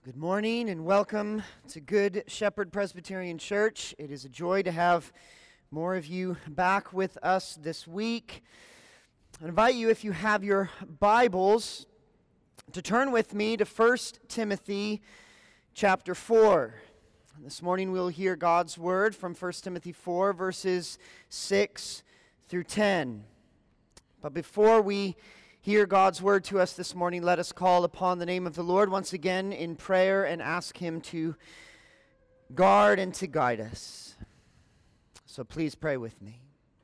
Good morning and welcome to Good Shepherd Presbyterian Church. It is a joy to have more of you back with us this week. I invite you, if you have your Bibles, to turn with me to 1 Timothy chapter 4. This morning we'll hear God's word from 1 Timothy 4, verses 6 through 10. But before we hear God's word to us this morning, let us call upon the name of the Lord once again in prayer and ask Him to guard and to guide us. So please pray with me.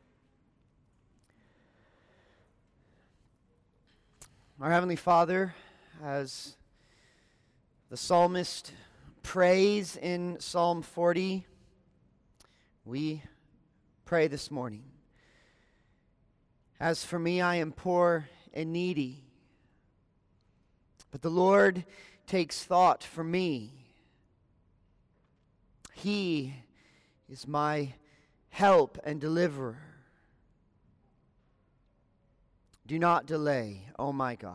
Our Heavenly Father, as the psalmist prays in Psalm 40, we pray this morning. As for me, I am poor and needy, but the Lord takes thought for me. He is my help and deliverer. Do not delay, O my God.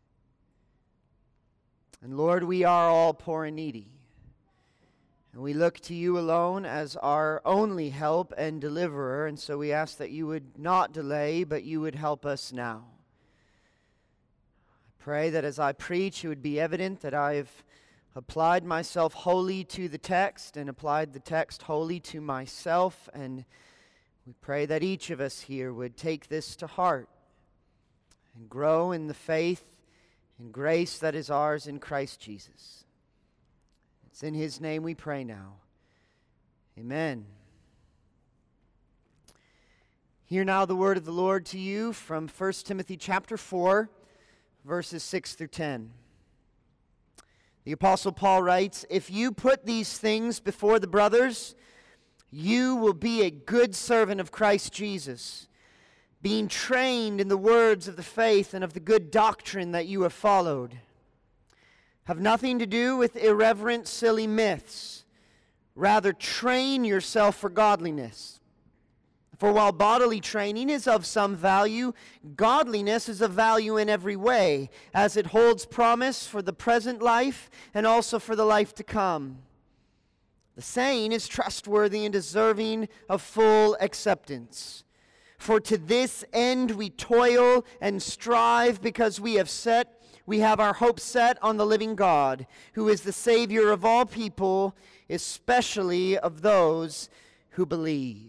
And Lord, we are all poor and needy, and we look to you alone as our only help and deliverer, and so we ask that you would not delay, but you would help us now. Pray that as I preach, it would be evident that I've applied myself wholly to the text and applied the text wholly to myself. And we pray that each of us here would take this to heart and grow in the faith and grace that is ours in Christ Jesus. It's in His name we pray now. Amen. Hear now the word of the Lord to you from 1 Timothy chapter 4, verses 6 through 10. The Apostle Paul writes, "If you put these things before the brothers, you will be a good servant of Christ Jesus, being trained in the words of the faith and of the good doctrine that you have followed. Have nothing to do with irreverent, silly myths. Rather, train yourself for godliness. For while bodily training is of some value, godliness is of value in every way, as it holds promise for the present life and also for the life to come. The saying is trustworthy and deserving of full acceptance. For to this end we toil and strive, because we have our hope set on the living God, who is the Savior of all people, especially of those who believe."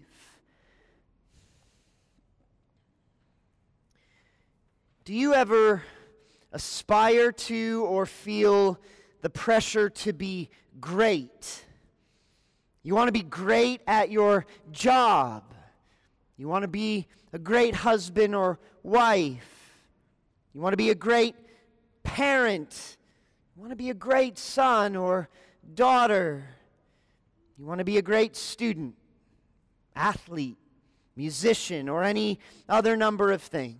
Do you ever aspire to or feel the pressure to be great? You want to be great at your job. You want to be a great husband or wife. You want to be a great parent. You want to be a great son or daughter. You want to be a great student, athlete, musician, or any other number of things.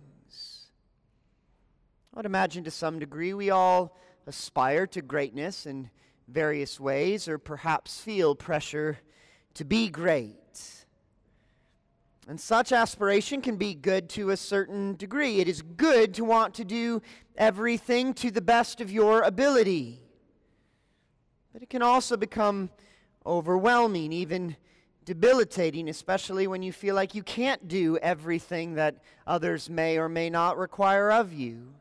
I would imagine to some degree we all aspire to greatness in various ways, or perhaps feel pressure to be great. And such aspiration can be good to a certain degree. It is good to want to do everything to the best of your ability. But it can also become overwhelming, even debilitating, especially when you feel like you can't do everything that others may or may not require of you.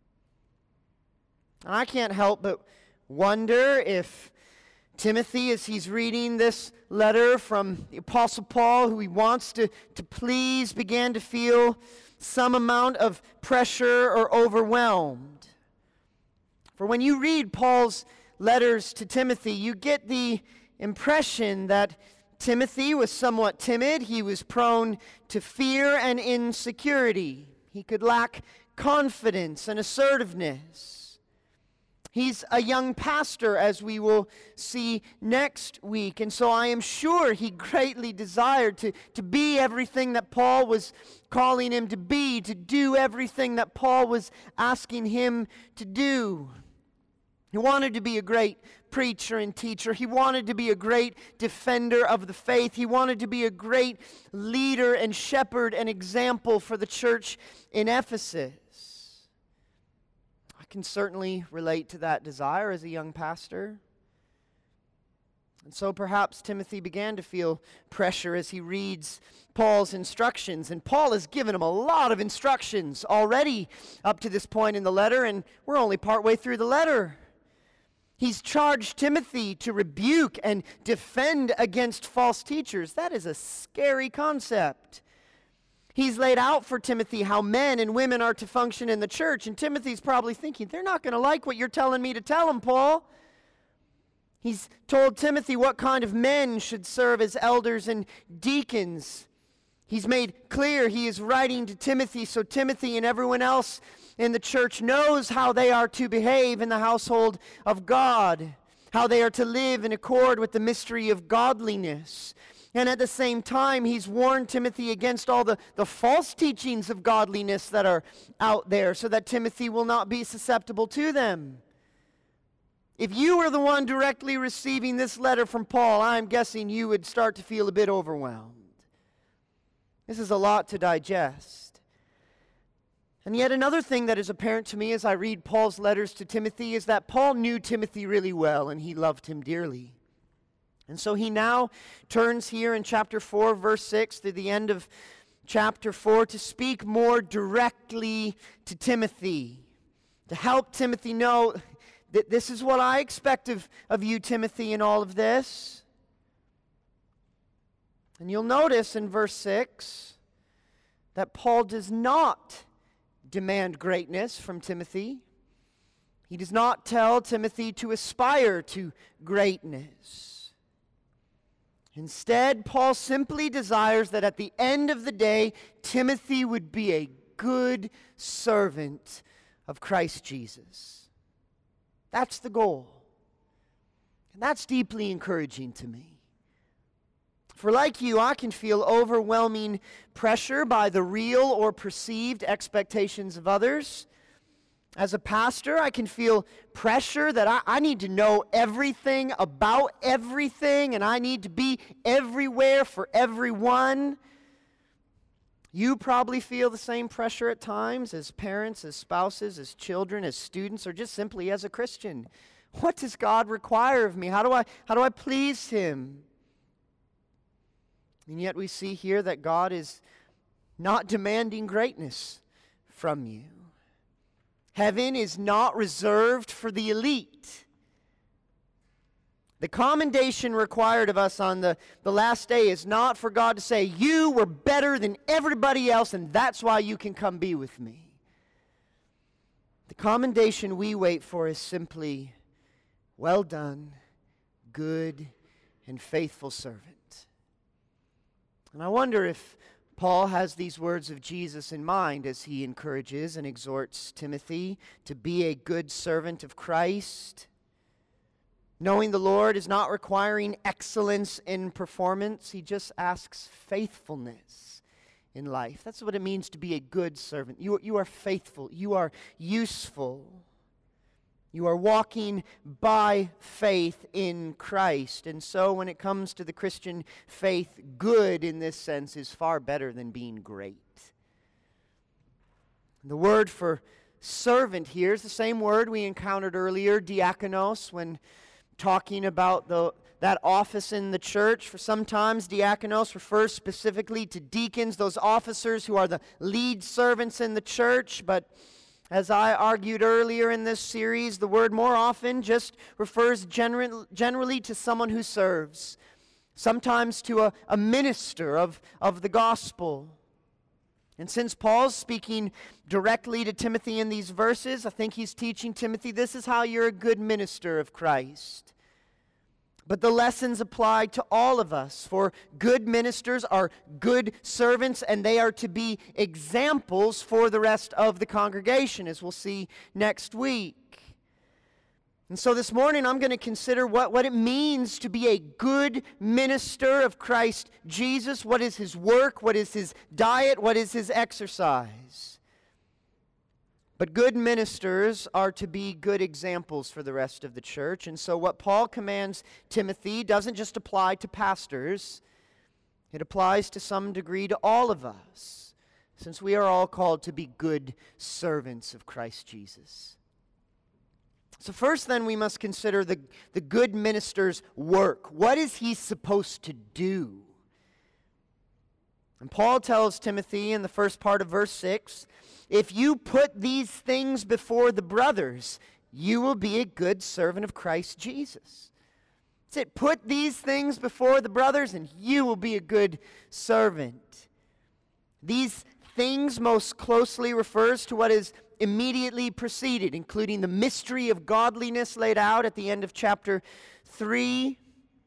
And I can't help but wonder if Timothy, as he's reading this letter from the Apostle Paul, who he wants to please, began to feel some amount of pressure or overwhelmed. For when you read Paul's letters to Timothy, you get the impression that Timothy was somewhat timid. He was prone to fear and insecurity. He could lack confidence and assertiveness. He's a young pastor, as we will see next week, and so I am sure he greatly desired to be everything that Paul was calling him to be, to do everything that Paul was asking him to do. He wanted to be a great preacher and teacher. He wanted to be a great defender of the faith. He wanted to be a great leader and shepherd and example for the church in Ephesus. can certainly relate to that desire as a young pastor. And so perhaps Timothy began to feel pressure as he reads Paul's instructions. And Paul has given him a lot of instructions already up to this point in the letter, and we're only partway through the letter. He's charged Timothy to rebuke and defend against false teachers. That is a scary concept. He's laid out for Timothy how men and women are to function in the church, and Timothy's probably thinking, they're not going to like what you're telling me to tell them, Paul. He's told Timothy what kind of men should serve as elders and deacons. He's made clear he is writing to Timothy so Timothy and everyone else in the church knows how they are to behave in the household of God, how they are to live in accord with the mystery of godliness. And at the same time, he's warned Timothy against all the false teachings of godliness that are out there so that Timothy will not be susceptible to them. If you were the one directly receiving this letter from Paul, I'm guessing you would start to feel a bit overwhelmed. This is a lot to digest. And yet another thing that is apparent to me as I read Paul's letters to Timothy is that Paul knew Timothy really well and he loved him dearly. And so he now turns here in chapter 4, verse 6 to the end of chapter 4 to speak more directly to Timothy, to help Timothy know that this is what I expect of you, Timothy, in all of this. And you'll notice in verse 6 that Paul does not demand greatness from Timothy. He does not tell Timothy to aspire to greatness. Instead, Paul simply desires that at the end of the day, Timothy would be a good servant of Christ Jesus. That's the goal. And that's deeply encouraging to me. For like you, I can feel overwhelming pressure by the real or perceived expectations of others. As a pastor, I can feel pressure that I need to know everything about everything, and I need to be everywhere for everyone. You probably feel the same pressure at times as parents, as spouses, as children, as students, or just simply as a Christian. What does God require of me? How do I please Him? And yet we see here that God is not demanding greatness from you. Heaven is not reserved for the elite. The commendation required of us on the last day is not for God to say, you were better than everybody else, and that's why you can come be with me. The commendation we wait for is simply, well done, good and faithful servant. And I wonder if Paul has these words of Jesus in mind as he encourages and exhorts Timothy to be a good servant of Christ. Knowing the Lord is not requiring excellence in performance. He just asks faithfulness in life. That's what it means to be a good servant. You are faithful. You are useful. You are walking by faith in Christ. And so when it comes to the Christian faith, good in this sense is far better than being great. The word for servant here is the same word we encountered earlier, diakonos, when talking about that office in the church. For sometimes diakonos refers specifically to deacons, those officers who are the lead servants in the church. But as I argued earlier in this series, the word more often just refers generally to someone who serves, sometimes to a minister of the gospel. And since Paul's speaking directly to Timothy in these verses, I think he's teaching Timothy, this is how you're a good minister of Christ. But the lessons apply to all of us, for good ministers are good servants, and they are to be examples for the rest of the congregation, as we'll see next week. And so this morning I'm going to consider what it means to be a good minister of Christ Jesus. What is his work? What is his diet? What is his exercise? But good ministers are to be good examples for the rest of the church. And so what Paul commands Timothy doesn't just apply to pastors. It applies to some degree to all of us, since we are all called to be good servants of Christ Jesus. So first then we must consider the good minister's work. What is he supposed to do? And Paul tells Timothy in the first part of verse 6, if you put these things before the brothers, you will be a good servant of Christ Jesus. That's it. Put these things before the brothers and you will be a good servant. These things most closely refers to what is immediately preceded, including the mystery of godliness laid out at the end of chapter 3,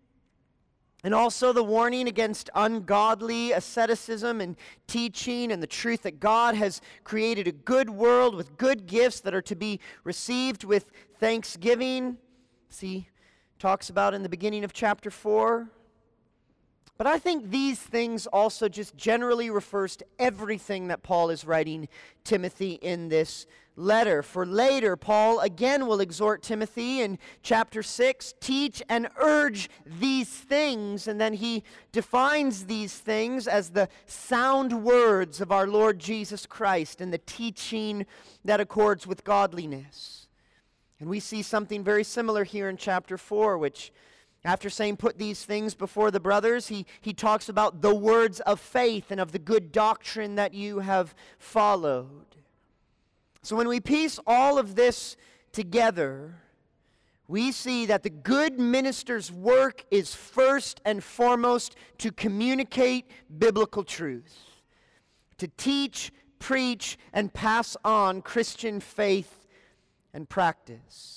and also the warning against ungodly asceticism and teaching, and the truth that God has created a good world with good gifts that are to be received with thanksgiving. See, talks about in the beginning of chapter 4. But I think these things also just generally refers to everything that Paul is writing Timothy in this letter. For later, Paul again will exhort Timothy in chapter 6, teach and urge these things, and then he defines these things as the sound words of our Lord Jesus Christ and the teaching that accords with godliness. And we see something very similar here in chapter 4, which after saying put these things before the brothers, he talks about the words of faith and of the good doctrine that you have followed. So when we piece all of this together, we see that the good minister's work is first and foremost to communicate biblical truth, to teach, preach, and pass on Christian faith and practice.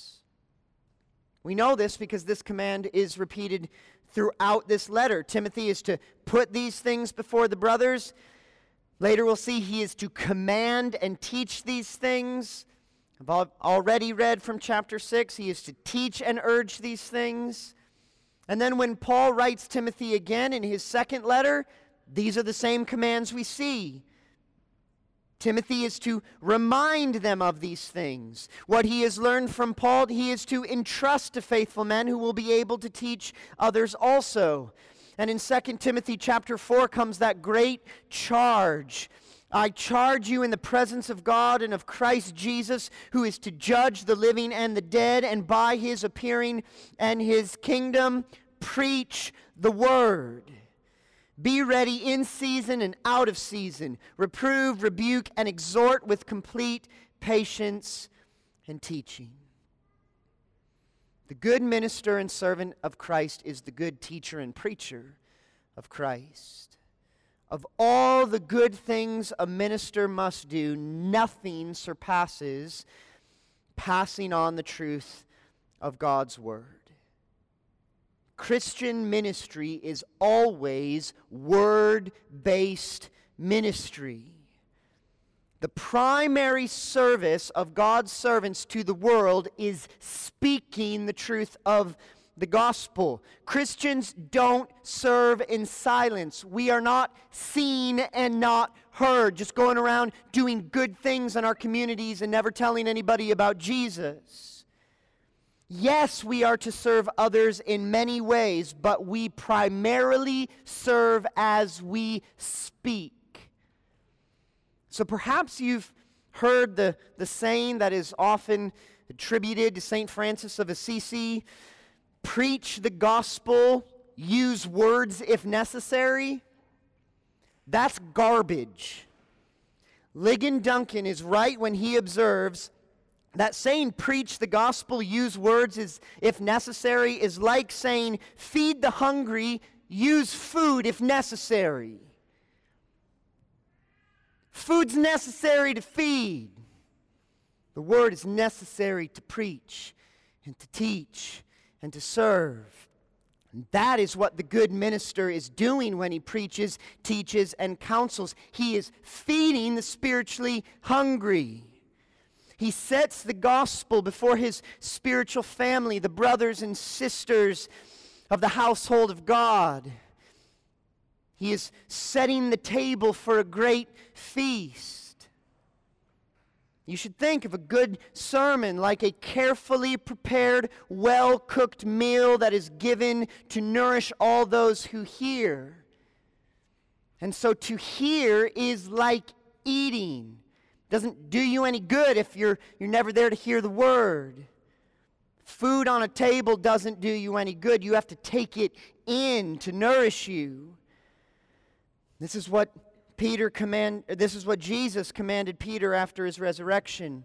We know this because this command is repeated throughout this letter. Timothy is to put these things before the brothers. Later we'll see he is to command and teach these things. I've already read from chapter 6, he is to teach and urge these things. And then when Paul writes Timothy again in his second letter, these are the same commands we see. Timothy is to remind them of these things. What he has learned from Paul, he is to entrust to faithful men who will be able to teach others also. And in 2 Timothy chapter 4 comes that great charge. I charge you in the presence of God and of Christ Jesus, who is to judge the living and the dead, and by his appearing and his kingdom, preach the word. Be ready in season and out of season. Reprove, rebuke, and exhort with complete patience and teaching. The good minister and servant of Christ is the good teacher and preacher of Christ. Of all the good things a minister must do, nothing surpasses passing on the truth of God's word. Christian ministry is always word-based ministry. The primary service of God's servants to the world is speaking the truth of the gospel. Christians don't serve in silence. We are not seen and not heard, just going around doing good things in our communities and never telling anybody about Jesus. Yes, we are to serve others in many ways, but we primarily serve as we speak. So perhaps you've heard the saying that is often attributed to St. Francis of Assisi, preach the gospel, use words if necessary. That's garbage. Ligon Duncan is right when he observes that saying preach the gospel, use words if necessary, is like saying feed the hungry, use food if necessary. Food's necessary to feed. The word is necessary to preach and to teach and to serve. And that is what the good minister is doing when he preaches, teaches, and counsels. He is feeding the spiritually hungry. He sets the gospel before his spiritual family, the brothers and sisters of the household of God. He is setting the table for a great feast. You should think of a good sermon like a carefully prepared, well-cooked meal that is given to nourish all those who hear. And so to hear is like eating. Doesn't do you any good if you're never there to hear the word. Food on a table doesn't do you any good. You have to take it in to nourish you. This is what Jesus commanded Peter after his resurrection.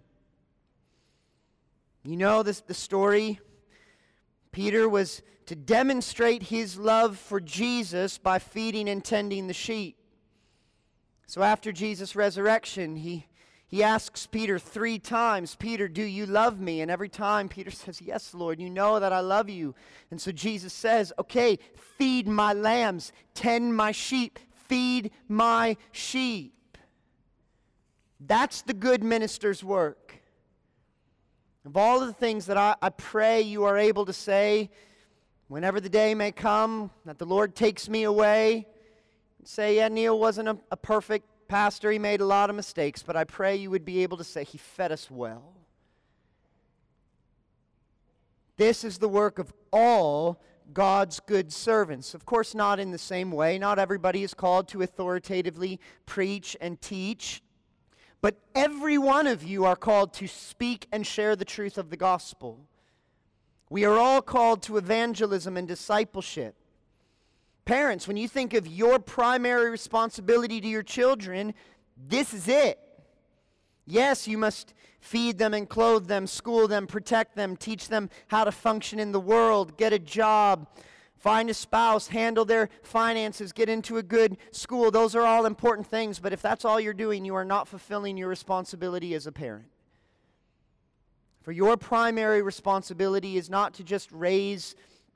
You know the story. Peter was to demonstrate his love for Jesus by feeding and tending the sheep. So after Jesus' resurrection, he asks Peter 3 times, Peter, do you love me? And every time Peter says, yes, Lord, you know that I love you. And so Jesus says, okay, feed my lambs, tend my sheep, feed my sheep. That's the good minister's work. Of all of the things that I pray you are able to say whenever the day may come that the Lord takes me away, say, yeah, Neil wasn't a perfect pastor. He made a lot of mistakes, but I pray you would be able to say, he fed us well. This is the work of all God's good servants. Of course, not in the same way. Not everybody is called to authoritatively preach and teach. But every one of you are called to speak and share the truth of the gospel. We are all called to evangelism and discipleship. Parents, when you think of your primary responsibility to your children, this is it. Yes, you must feed them and clothe them, school them, protect them, teach them how to function in the world, get a job, find a spouse, handle their finances, get into a good school. Those are all important things, but if that's all you're doing, you are not fulfilling your responsibility as a parent. For your primary responsibility is not to just raise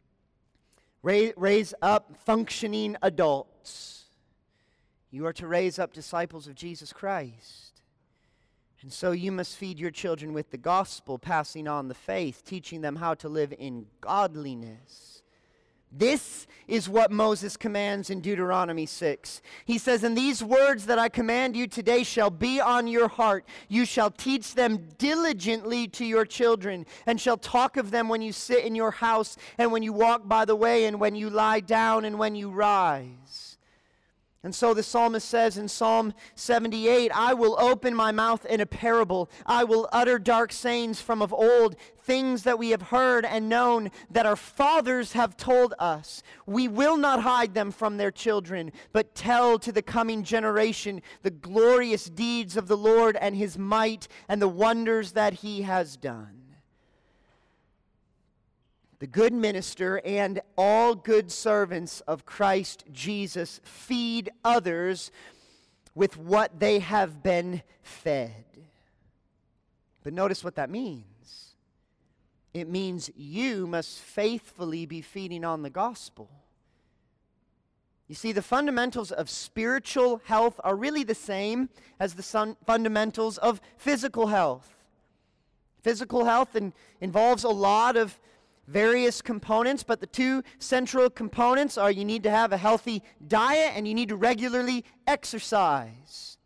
up functioning adults. You are to raise up disciples of Jesus Christ. And so you must feed your children with the gospel, passing on the faith, teaching them how to live in godliness. This is what Moses commands in Deuteronomy 6. He says, and these words that I command you today shall be on your heart. You shall teach them diligently to your children, and shall talk of them when you sit in your house, and when you walk by the way, and when you lie down, and when you rise. And so the psalmist says in Psalm 78, I will open my mouth in a parable. I will utter dark sayings from of old, things that we have heard and known, that our fathers have told us. We will not hide them from their children, but tell to the coming generation the glorious deeds of the Lord and his might and the wonders that he has done. The good minister and all good servants of Christ Jesus feed others with what they have been fed. But notice what that means. It means you must faithfully be feeding on the gospel. You see, the fundamentals of spiritual health are really the same as the fundamentals of physical health. Physical health involves a lot of various components, but the two central components are you need to have a healthy diet and you need to regularly exercise.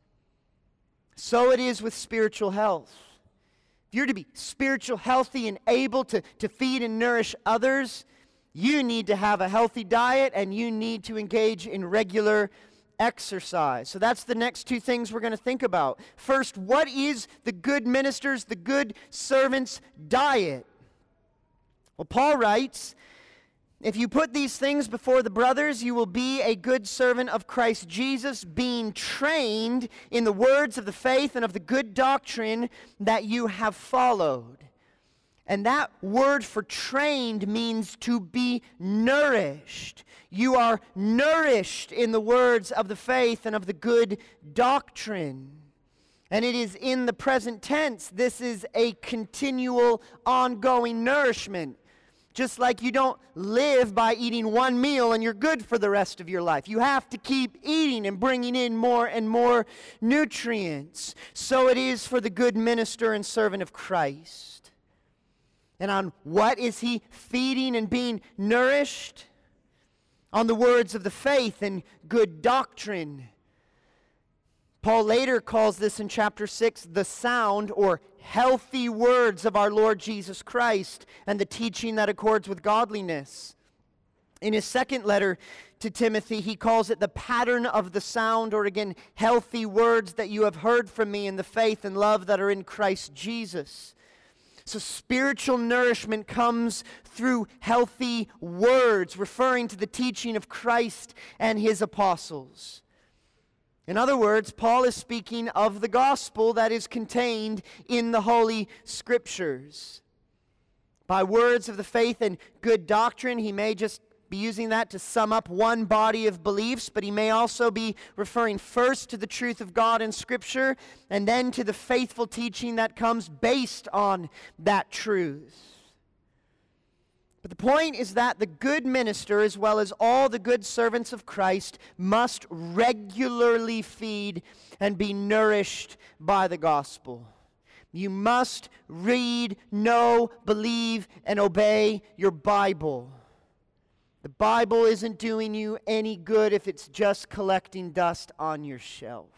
So it is with spiritual health. If you're to be spiritual healthy and able to feed and nourish others, you need to have a healthy diet and you need to engage in regular exercise. So that's the next two things we're going to think about. First, what is the good minister's, the good servant's diet? Well, Paul writes, if you put these things before the brothers, you will be a good servant of Christ Jesus, being trained in the words of the faith and of the good doctrine that you have followed. And that word for trained means to be nourished. You are nourished in the words of the faith and of the good doctrine. And it is in the present tense. This is a continual, ongoing nourishment. Just like you don't live by eating one meal and you're good for the rest of your life. You have to keep eating and bringing in more and more nutrients. So it is for the good minister and servant of Christ. And on what is he feeding and being nourished? On the words of the faith and good doctrine. Paul later calls this in chapter 6 the sound or healthy words of our Lord Jesus Christ and the teaching that accords with godliness. In his second letter to Timothy, he calls it the pattern of the sound, or again, healthy words that you have heard from me in the faith and love that are in Christ Jesus. So spiritual nourishment comes through healthy words, referring to the teaching of Christ and his apostles. In other words, Paul is speaking of the gospel that is contained in the Holy Scriptures. By words of the faith and good doctrine, he may just be using that to sum up one body of beliefs, but he may also be referring first to the truth of God in Scripture and then to the faithful teaching that comes based on that truth. But the point is that the good minister, as well as all the good servants of Christ, must regularly feed and be nourished by the gospel. You must read, know, believe, and obey your Bible. The Bible isn't doing you any good if it's just collecting dust on your shelf.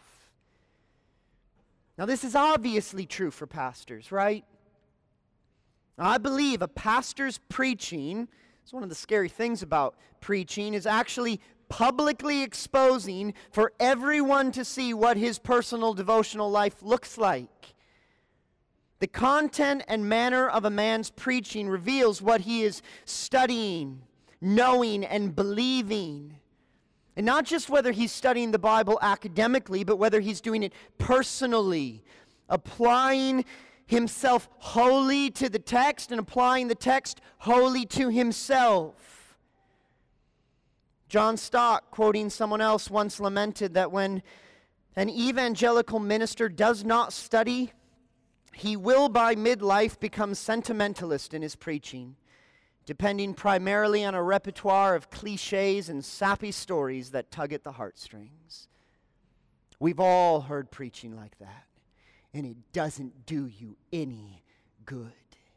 Now, this is obviously true for pastors, right? I believe a pastor's preaching, it's one of the scary things about preaching, is actually publicly exposing for everyone to see what his personal devotional life looks like. The content and manner of a man's preaching reveals what he is studying, knowing, and believing. And not just whether he's studying the Bible academically, but whether he's doing it personally, applying himself wholly to the text and applying the text wholly to himself. John Stott, quoting someone else, once lamented that when an evangelical minister does not study, he will by midlife become sentimentalist in his preaching, depending primarily on a repertoire of cliches and sappy stories that tug at the heartstrings. We've all heard preaching like that, and it doesn't do you any good.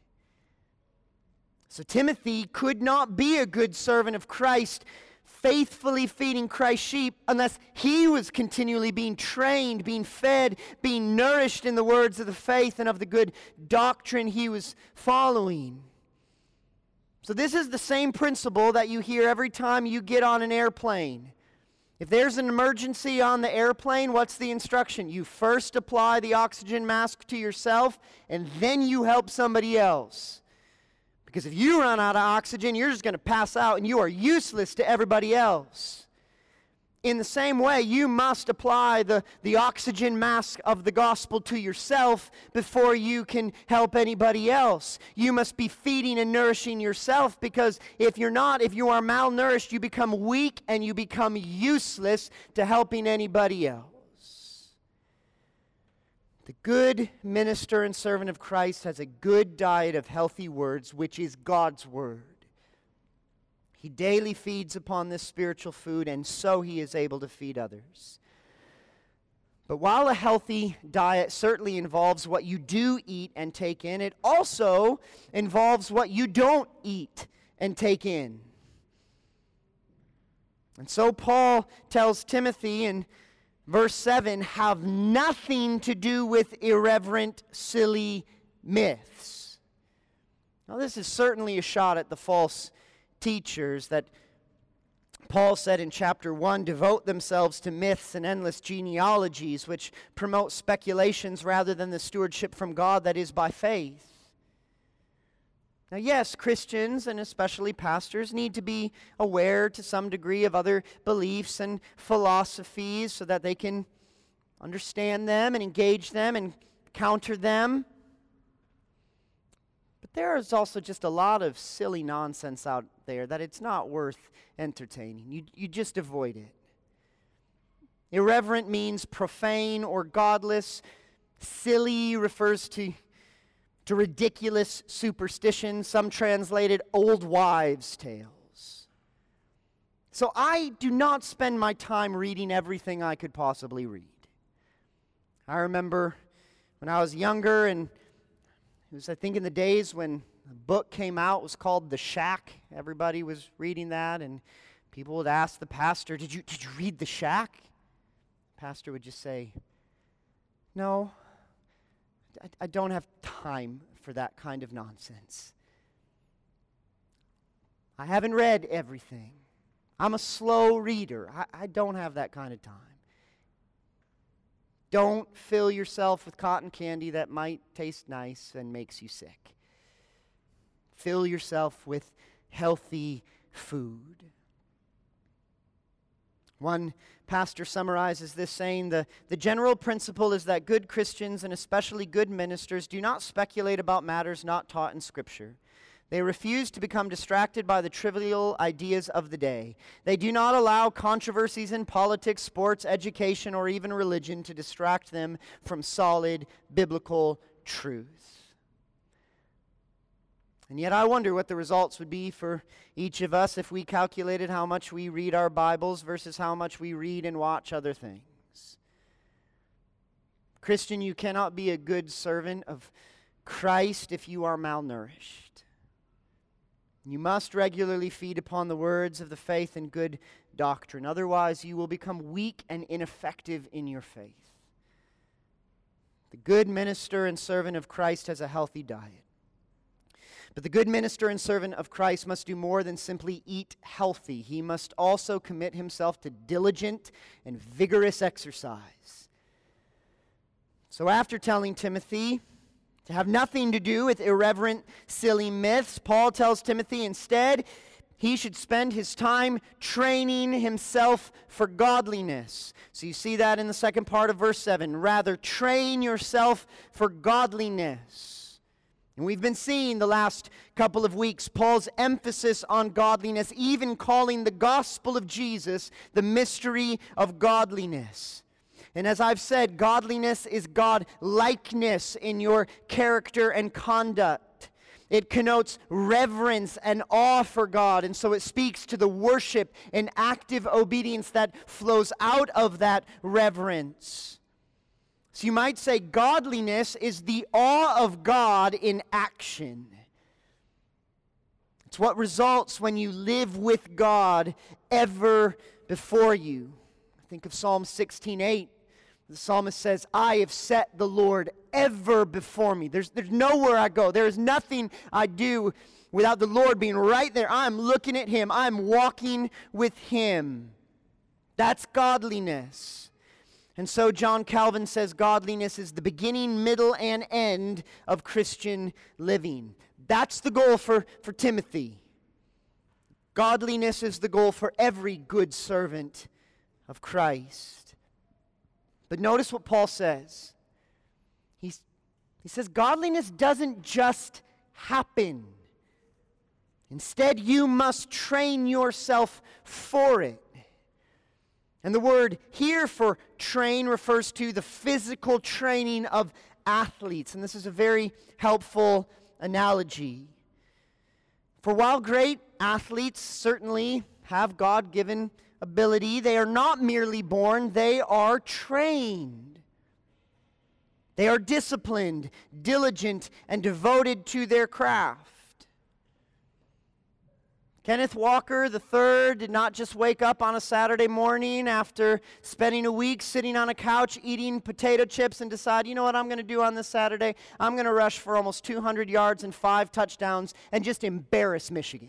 So Timothy could not be a good servant of Christ, faithfully feeding Christ's sheep, unless he was continually being trained, being fed, being nourished in the words of the faith and of the good doctrine he was following. So this is the same principle that you hear every time you get on an airplane. If there's an emergency on the airplane, what's the instruction? You first apply the oxygen mask to yourself, and then you help somebody else. Because if you run out of oxygen, you're just going to pass out, and you are useless to everybody else. In the same way, you must apply the oxygen mask of the gospel to yourself before you can help anybody else. You must be feeding and nourishing yourself, because if you are malnourished, you become weak and you become useless to helping anybody else. The good minister and servant of Christ has a good diet of healthy words, which is God's word. He daily feeds upon this spiritual food, and so he is able to feed others. But while a healthy diet certainly involves what you do eat and take in, it also involves what you don't eat and take in. And so Paul tells Timothy in verse 7, have nothing to do with irreverent, silly myths. Now this is certainly a shot at the false teachers that Paul said in chapter 1 devote themselves to myths and endless genealogies which promote speculations rather than the stewardship from God that is by faith. Now yes, Christians and especially pastors need to be aware to some degree of other beliefs and philosophies so that they can understand them and engage them and counter them. There is also just a lot of silly nonsense out there that it's not worth entertaining. You just avoid it. Irreverent means profane or godless. Silly refers to ridiculous superstition. Some translated old wives' tales. So I do not spend my time reading everything I could possibly read. I remember when I was younger, and it was, I think, in the days when a book came out, it was called The Shack. Everybody was reading that, and people would ask the pastor, did you read The Shack? The pastor would just say, no, I don't have time for that kind of nonsense. I haven't read everything. I'm a slow reader. I don't have that kind of time. Don't fill yourself with cotton candy that might taste nice and makes you sick. Fill yourself with healthy food. One pastor summarizes this saying, the general principle is that good Christians, and especially good ministers, do not speculate about matters not taught in Scripture. They refuse to become distracted by the trivial ideas of the day. They do not allow controversies in politics, sports, education, or even religion to distract them from solid biblical truth. And yet I wonder what the results would be for each of us if we calculated how much we read our Bibles versus how much we read and watch other things. Christian, you cannot be a good servant of Christ if you are malnourished. You must regularly feed upon the words of the faith and good doctrine. Otherwise, you will become weak and ineffective in your faith. The good minister and servant of Christ has a healthy diet. But the good minister and servant of Christ must do more than simply eat healthy. He must also commit himself to diligent and vigorous exercise. So after telling Timothy to have nothing to do with irreverent, silly myths, Paul tells Timothy instead he should spend his time training himself for godliness. So you see that in the second part of verse 7. Rather, train yourself for godliness. And we've been seeing the last couple of weeks Paul's emphasis on godliness, even calling the gospel of Jesus the mystery of godliness. And as I've said, godliness is God-likeness in your character and conduct. It connotes reverence and awe for God, and so it speaks to the worship and active obedience that flows out of that reverence. So you might say godliness is the awe of God in action. It's what results when you live with God ever before you. Think of Psalm 16:8. The psalmist says, I have set the Lord ever before me. There's nowhere I go. There is nothing I do without the Lord being right there. I'm looking at Him. I'm walking with Him. That's godliness. And so John Calvin says godliness is the beginning, middle, and end of Christian living. That's the goal for Timothy. Godliness is the goal for every good servant of Christ. But notice what Paul says. He says godliness doesn't just happen. Instead, you must train yourself for it. And the word here for train refers to the physical training of athletes. And this is a very helpful analogy. For while great athletes certainly have God-given ability, they are not merely born, they are trained. They are disciplined, diligent, and devoted to their craft. Kenneth Walker III did not just wake up on a Saturday morning after spending a week sitting on a couch eating potato chips and decide, you know what I'm going to do on this Saturday? I'm going to rush for almost 200 yards and 5 touchdowns and just embarrass Michigan.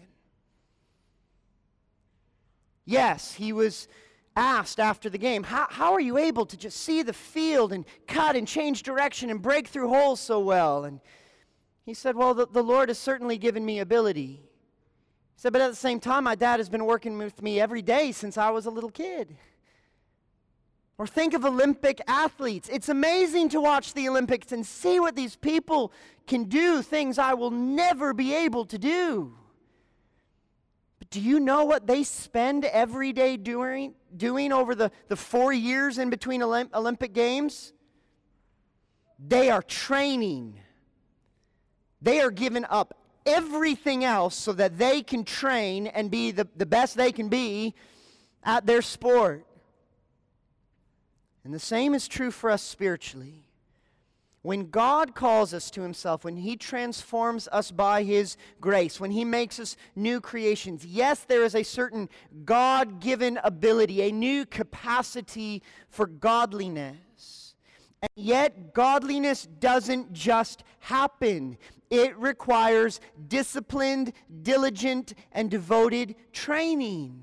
Yes, he was asked after the game, how are you able to just see the field and cut and change direction and break through holes so well? And he said, well, the Lord has certainly given me ability. He said, but at the same time, my dad has been working with me every day since I was a little kid. Or think of Olympic athletes. It's amazing to watch the Olympics and see what these people can do, things I will never be able to do. But do you know what they spend every day doing over the 4 years in between Olympic Games? They are training. They are giving up everything else so that they can train and be the best they can be at their sport. And the same is true for us spiritually. When God calls us to Himself, when He transforms us by His grace, when He makes us new creations, yes, there is a certain God-given ability, a new capacity for godliness. And yet, godliness doesn't just happen. It requires disciplined, diligent, and devoted training.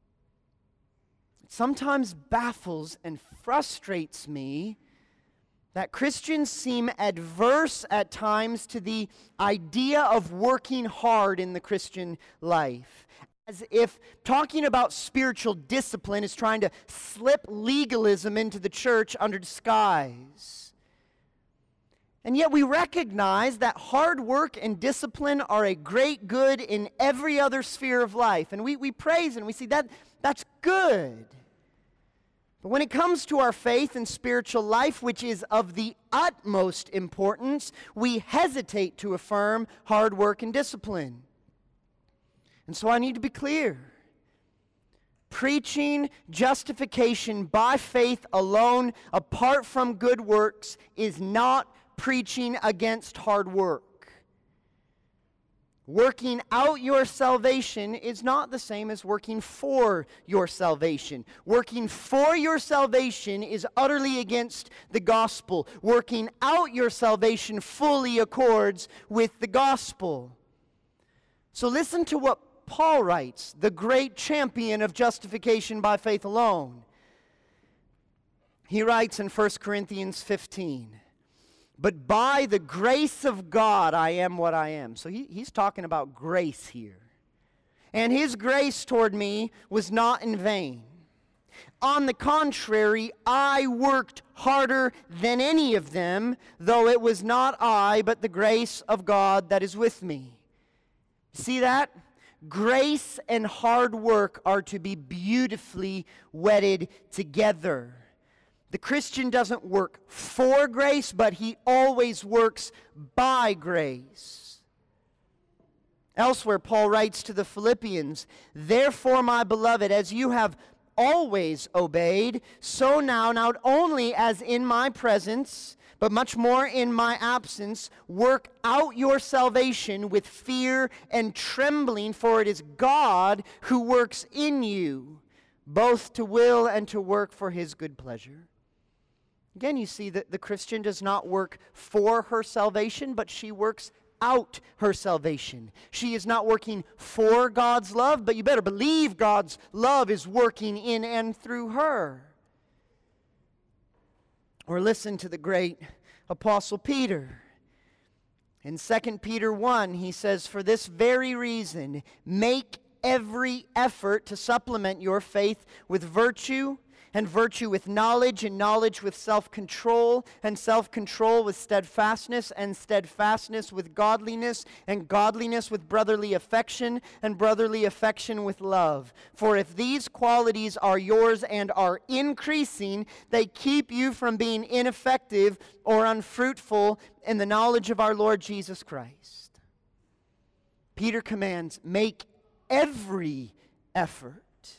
It sometimes baffles and frustrates me that Christians seem adverse at times to the idea of working hard in the Christian life, as if talking about spiritual discipline is trying to slip legalism into the church under disguise. And yet we recognize that hard work and discipline are a great good in every other sphere of life. And we praise and we see that's good. But when it comes to our faith and spiritual life, which is of the utmost importance, we hesitate to affirm hard work and discipline. And so I need to be clear. Preaching justification by faith alone, apart from good works, is not preaching against hard work. Working out your salvation is not the same as working for your salvation. Working for your salvation is utterly against the gospel. Working out your salvation fully accords with the gospel. So listen to what Paul writes, the great champion of justification by faith alone. He writes in 1 Corinthians 15, "But by the grace of God I am what I am." So he's talking about grace here. "And his grace toward me was not in vain. On the contrary, I worked harder than any of them, though it was not I, but the grace of God that is with me." See that? Grace and hard work are to be beautifully wedded together. The Christian doesn't work for grace, but he always works by grace. Elsewhere, Paul writes to the Philippians, "Therefore, my beloved, as you have always obeyed, so now, not only as in my presence, but much more in my absence, work out your salvation with fear and trembling, for it is God who works in you, both to will and to work for his good pleasure." Again, you see that the Christian does not work for her salvation, but she works out her salvation. She is not working for God's love, but you better believe God's love is working in and through her. Or listen to the great Apostle Peter. In 2 Peter 1, he says, "For this very reason, make every effort to supplement your faith with virtue, and virtue with knowledge, and knowledge with self-control, and self-control with steadfastness, and steadfastness with godliness, and godliness with brotherly affection, and brotherly affection with love. For if these qualities are yours and are increasing, they keep you from being ineffective or unfruitful in the knowledge of our Lord Jesus Christ." Peter commands, make every effort.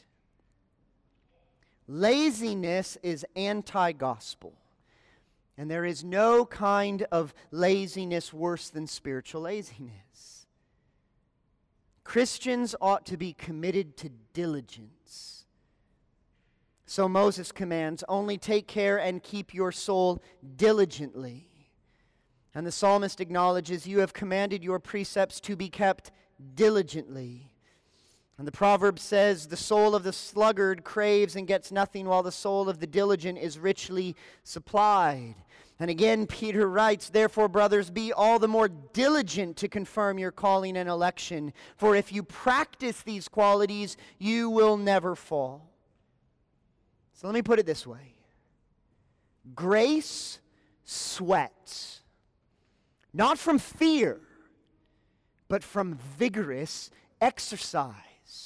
Laziness is anti-gospel. And there is no kind of laziness worse than spiritual laziness. Christians ought to be committed to diligence. So Moses commands, "Only take care and keep your soul diligently." And the psalmist acknowledges, "You have commanded your precepts to be kept diligently." And the proverb says, "The soul of the sluggard craves and gets nothing, while the soul of the diligent is richly supplied." And again, Peter writes, "Therefore, brothers, be all the more diligent to confirm your calling and election. For if you practice these qualities, you will never fall." So let me put it this way. Grace sweats, not from fear, but from vigorous exercise.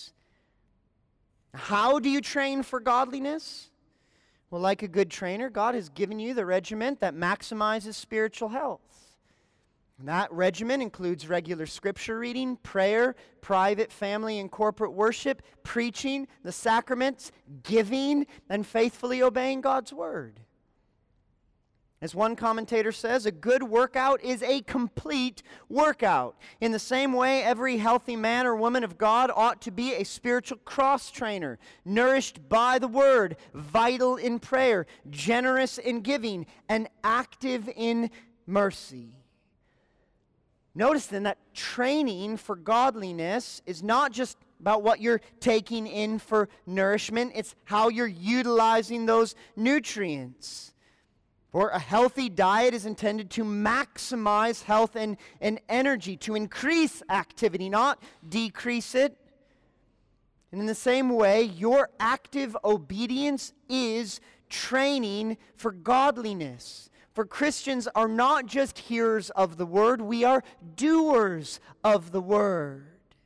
How do you train for godliness? Well, like a good trainer, God has given you the regiment that maximizes spiritual health. And that regimen includes regular scripture reading, prayer, private, family, and corporate worship, preaching, the sacraments, giving, and faithfully obeying God's word. As one commentator says, a good workout is a complete workout. In the same way, every healthy man or woman of God ought to be a spiritual cross trainer, nourished by the word, vital in prayer, generous in giving, and active in mercy. Notice then that training for godliness is not just about what you're taking in for nourishment, it's how you're utilizing those nutrients. For a healthy diet is intended to maximize health and energy, to increase activity, not decrease it. And in the same way, your active obedience is training for godliness. For Christians are not just hearers of the word, we are doers of the word.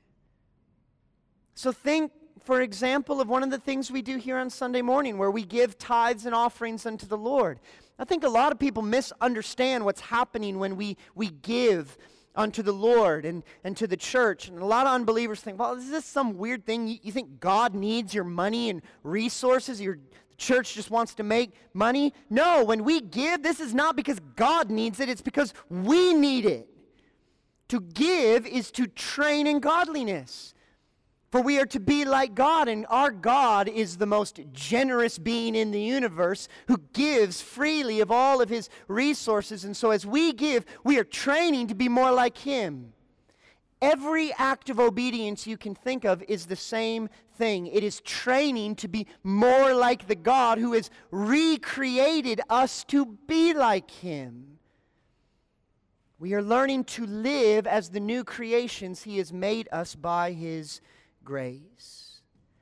So think, for example, of one of the things we do here on Sunday morning, where we give tithes and offerings unto the Lord. I think a lot of people misunderstand what's happening when we give unto the Lord and to the church. And a lot of unbelievers think, well, is this some weird thing? You think God needs your money and resources? The church just wants to make money? No, when we give, this is not because God needs it. It's because we need it. To give is to train in godliness. For we are to be like God, and our God is the most generous being in the universe who gives freely of all of his resources. And so as we give, we are training to be more like him. Every act of obedience you can think of is the same thing. It is training to be more like the God who has recreated us to be like him. We are learning to live as the new creations he has made us by his grace.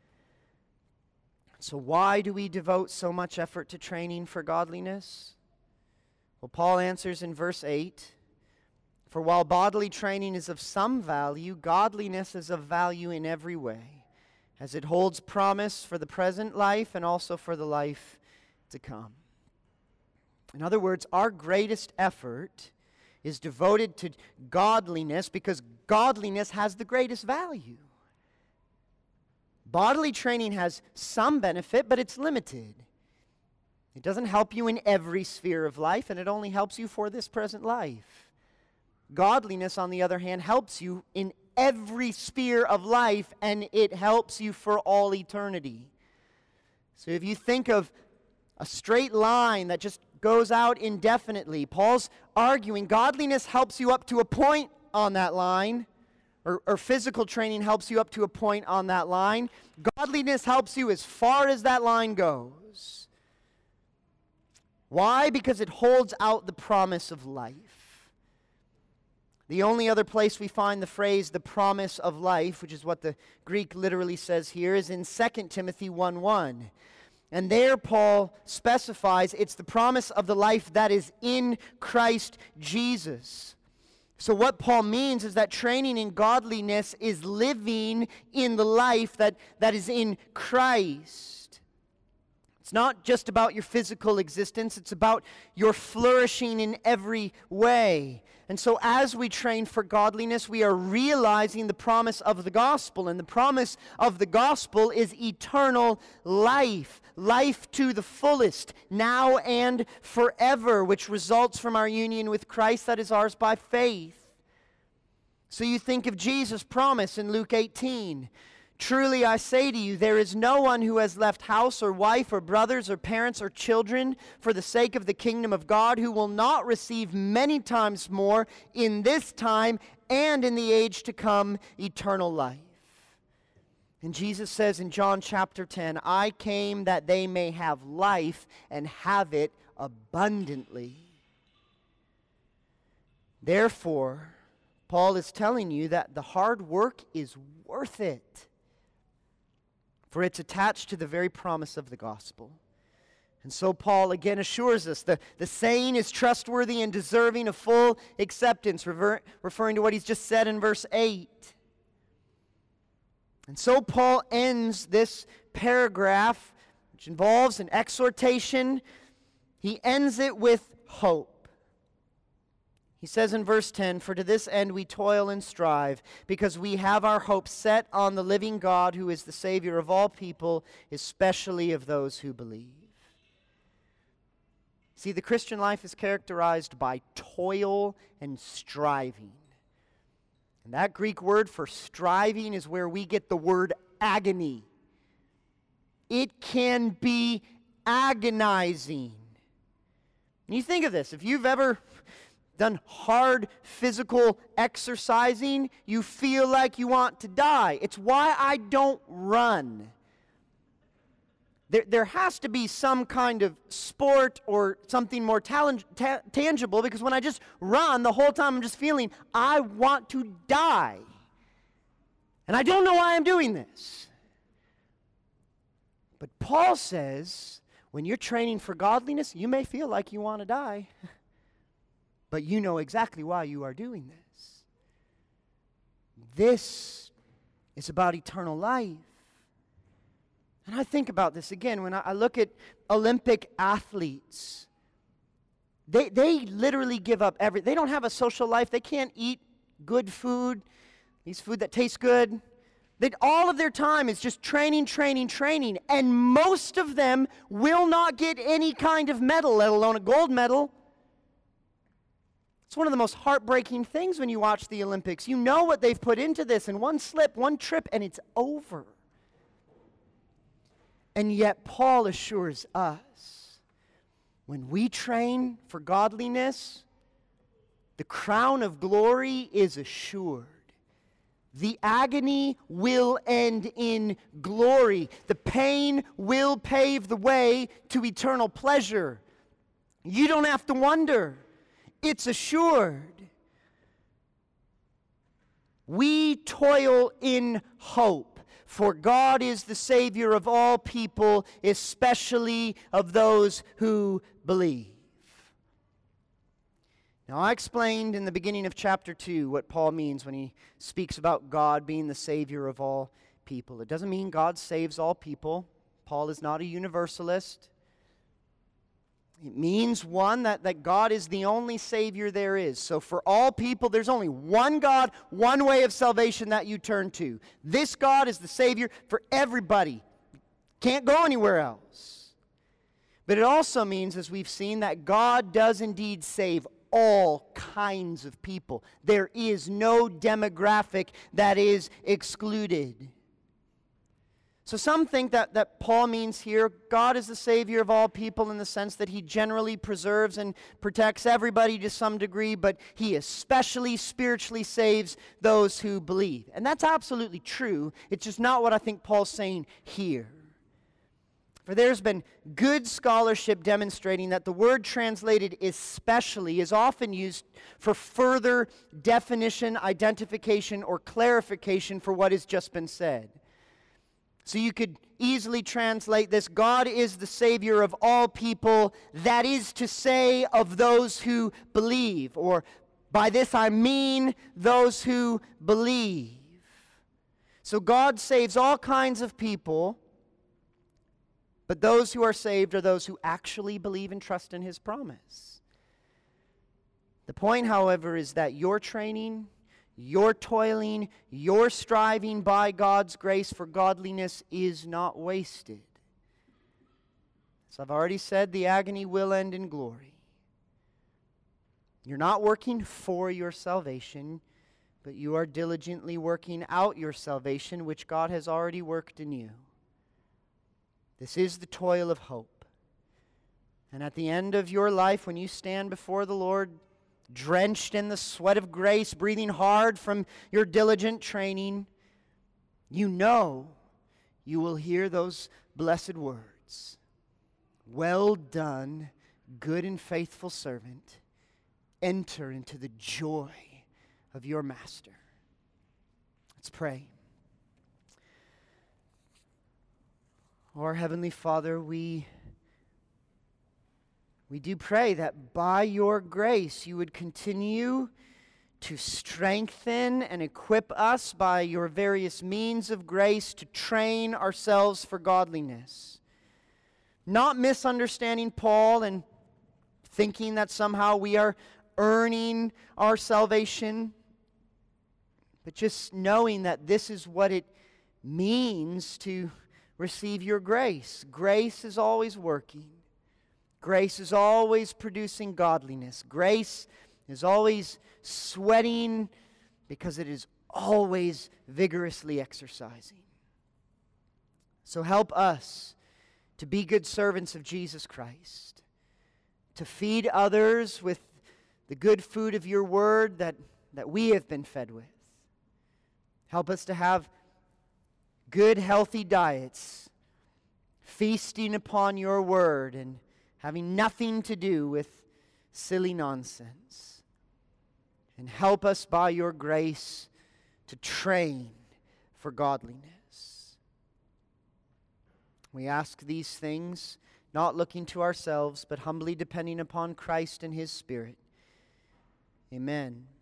So why do we devote so much effort to training for godliness? Well, Paul answers in verse 8, "For while bodily training is of some value, godliness is of value in every way, as it holds promise for the present life and also for the life to come." In other words, our greatest effort is devoted to godliness because godliness has the greatest value. Bodily training has some benefit, but it's limited. It doesn't help you in every sphere of life, and it only helps you for this present life. Godliness, on the other hand, helps you in every sphere of life, and it helps you for all eternity. So if you think of a straight line that just goes out indefinitely, Paul's arguing godliness helps you up to a point on that line, or physical training helps you up to a point on that line. Godliness helps you as far as that line goes. Why? Because it holds out the promise of life. The only other place we find the phrase, the promise of life, which is what the Greek literally says here, is in 2 Timothy 1:1. And there Paul specifies it's the promise of the life that is in Christ Jesus. So what Paul means is that training in godliness is living in the life that is in Christ. It's not just about your physical existence, it's about your flourishing in every way. And so as we train for godliness, we are realizing the promise of the gospel. And the promise of the gospel is eternal life. Life to the fullest, now and forever, which results from our union with Christ that is ours by faith. So you think of Jesus' promise in Luke 18. "Truly I say to you, there is no one who has left house or wife or brothers or parents or children for the sake of the kingdom of God who will not receive many times more in this time and in the age to come eternal life." And Jesus says in John chapter 10, "I came that they may have life and have it abundantly." Therefore, Paul is telling you that the hard work is worth it, for it's attached to the very promise of the gospel. And so Paul again assures us the saying is trustworthy and deserving of full acceptance, referring to what he's just said in verse 8. And so Paul ends this paragraph, which involves an exhortation. He ends it with hope. He says in verse 10, "For to this end we toil and strive, because we have our hope set on the living God, who is the Savior of all people, especially of those who believe." See, the Christian life is characterized by toil and striving. And that Greek word for striving is where we get the word agony. It can be agonizing. And you think of this, if you've ever done hard physical exercising, you feel like you want to die. It's why I don't run. There has to be some kind of sport or something more tangible, because when I just run, the whole time I'm just feeling, I want to die. And I don't know why I'm doing this. But Paul says, when you're training for godliness, you may feel like you want to die, but you know exactly why you are doing this. This is about eternal life. And I think about this again when I look at Olympic athletes. They literally give up everything. They don't have a social life. They can't eat good food, at least food that tastes good. All of their time is just training, and most of them will not get any kind of medal, let alone a gold medal. It's one of the most heartbreaking things when you watch the Olympics. You know what they've put into this, and one slip, one trip, and it's over. And yet Paul assures us, when we train for godliness, the crown of glory is assured. The agony will end in glory. The pain will pave the way to eternal pleasure. You don't have to wonder. It's assured. We toil in hope, for God is the Savior of all people, especially of those who believe. Now, I explained in the beginning of chapter 2 what Paul means when he speaks about God being the Savior of all people. It doesn't mean God saves all people. Paul is not a universalist. It means, one, that God is the only Savior there is. So for all people, there's only one God, one way of salvation that you turn to. This God is the Savior for everybody. Can't go anywhere else. But it also means, as we've seen, that God does indeed save all kinds of people. There is no demographic that is excluded. So some think that Paul means here, God is the Savior of all people in the sense that He generally preserves and protects everybody to some degree, but He especially spiritually saves those who believe. And that's absolutely true. It's just not what I think Paul's saying here. For there's been good scholarship demonstrating that the word translated especially is often used for further definition, identification, or clarification for what has just been said. So you could easily translate this, God is the Savior of all people, that is to say, of those who believe. Or by this I mean those who believe. So God saves all kinds of people, but those who are saved are those who actually believe and trust in His promise. The point, however, is that your training, your toiling, your striving by God's grace for godliness is not wasted. As I've already said, the agony will end in glory. You're not working for your salvation, but you are diligently working out your salvation, which God has already worked in you. This is the toil of hope. And at the end of your life, when you stand before the Lord, drenched in the sweat of grace, breathing hard from your diligent training, you know you will hear those blessed words. Well done, good and faithful servant. Enter into the joy of your master. Let's pray. Our Heavenly Father, we do pray that by your grace you would continue to strengthen and equip us by your various means of grace to train ourselves for godliness. Not misunderstanding Paul and thinking that somehow we are earning our salvation, but just knowing that this is what it means to receive your grace. Grace is always working. Grace is always producing godliness. Grace is always sweating because it is always vigorously exercising. So help us to be good servants of Jesus Christ, to feed others with the good food of your word that we have been fed with. Help us to have good, healthy diets feasting upon your word and having nothing to do with silly nonsense. And help us by your grace to train for godliness. We ask these things, not looking to ourselves, but humbly depending upon Christ and His Spirit. Amen.